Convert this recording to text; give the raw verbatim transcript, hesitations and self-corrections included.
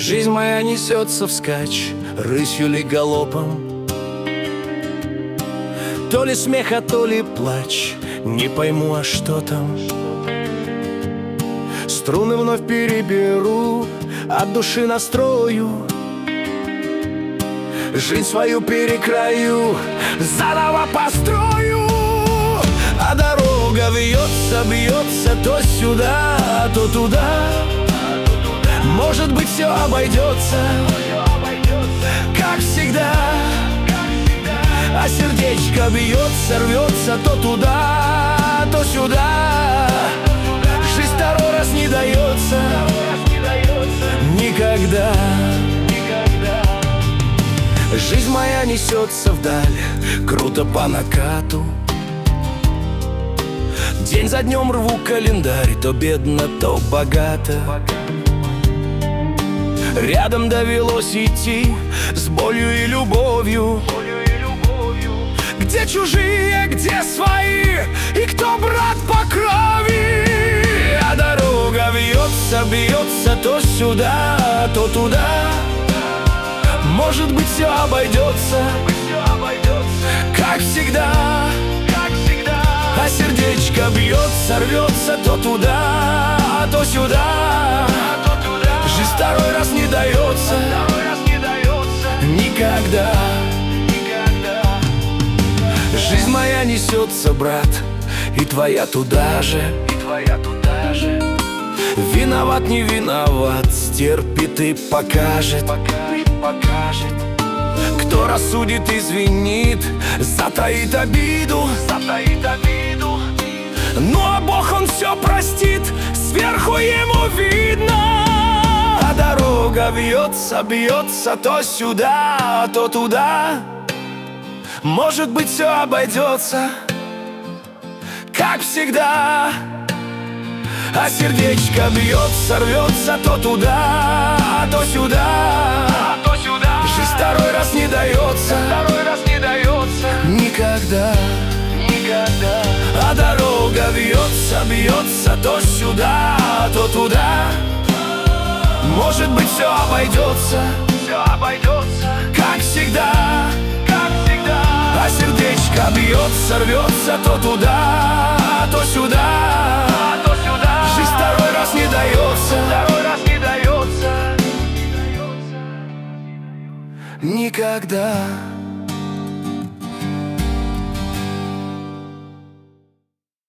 Жизнь моя несется вскачь, рысью ли галопом. То ли смех, а то ли плач, не пойму, а что там. Струны вновь переберу, от души настрою, жизнь свою перекрою, заново построю. А дорога вьется, бьется то сюда, то туда. Может быть, все обойдется, как всегда. А сердечко бьется, рвется то туда, то сюда. Жизнь второй раз не дается никогда. Жизнь моя несется вдаль, круто по накату. День за днем рву календарь, то бедно, то богато. Рядом довелось идти с болью и любовью. Где чужие, где свои, и кто брат по крови. А дорога вьется, бьется то сюда, то туда. Может быть, все обойдется, как всегда. А сердечко бьется, рвется то туда, то сюда. Жизнь второй раз не дается никогда. Жизнь моя несется, брат, и твоя туда же. Виноват, не виноват, стерпит и покажет. Кто рассудит, извинит, затаит обиду. Ну а Бог, Он все простит, сверху Ему видно. А дорога вьется, бьется то сюда, то туда. Может быть, все обойдется, как всегда. А сердечко бьется, рвется то туда, то сюда. Жизнь второй раз не дается никогда. А дорога вьется, бьется то сюда, то туда. Может быть, все обойдется, как всегда. А сердечко бьется, рвется то туда, то сюда. Жизнь второй раз не дается никогда.